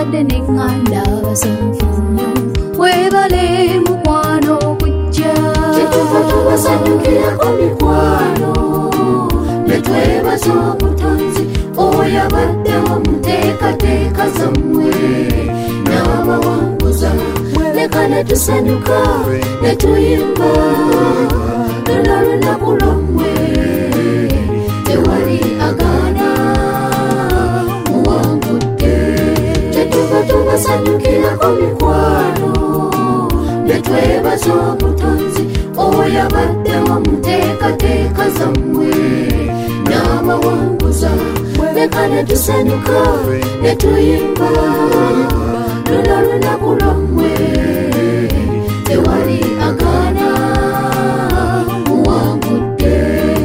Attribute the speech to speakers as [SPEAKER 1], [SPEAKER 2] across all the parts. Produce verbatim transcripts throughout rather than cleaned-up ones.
[SPEAKER 1] bakadde neŋŋanda basanyufu nnyo webale mukwano kujja kyetuva tubasanyukirako mikwano ne twebaza obutonzi oyabaddewo muteekateeka zammwe n'abawanguza leka ne tusanyuka ne tuyimba luno lunaku lwammwe tewali agaana muwangudde kyetuva tubasanyukirako mikwano ne twebaza obutonzi oyabaddewo muteekateeka zammwe n'abawanguza leka ne tusanyuka ne tuyimba luno lunaku lwammwe tewali agaana muwangudde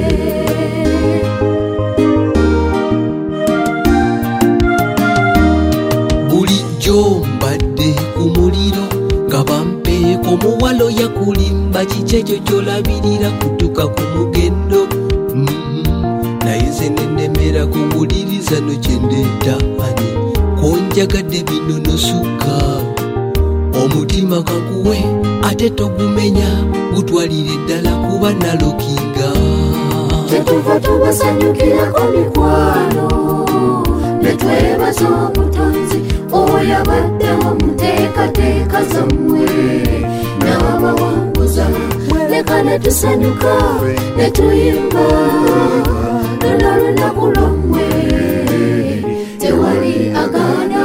[SPEAKER 2] bulijjo mbadde ku muliro nga bampeeko muwalo yakulimba kikekyo kyolabirira kutuka ku mugendo naye nze nenemera kuwuliriza no kyendeeta ani konjagadde binonosuka omutima kakuwe ate togumenya gutwalire ddala kuba nalokinga
[SPEAKER 1] kyetuva tubasanyukirako mikwano ne twebaza obutonzi oyabaddewo muteekateeka zammwe n'abawanguza leka ne tusanyuka ne tuyimba luno lunaku lwammwe tewali agaana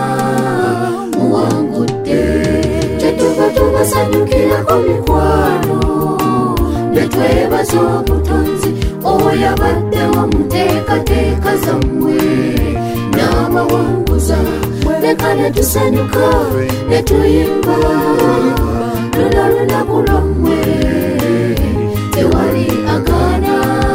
[SPEAKER 1] muwangudde kyetuva tubasanyukirako mikwano ne twebaza obutonzi oyabaddewo muteekateeka zammwe n'abawanguza leka ne tusanyuka ne tuyimba luno lunaku lwammwe tewali agaana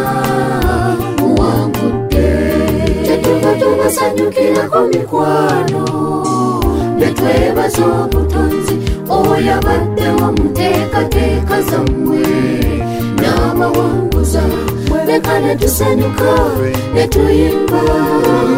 [SPEAKER 1] muwangudde kyetuva tubasanyukirako mikwano ne twebaza obutonzi oyabaddewo muteekateeka zammwe n'abawanguza leka ne tusanyuka ne tuyimba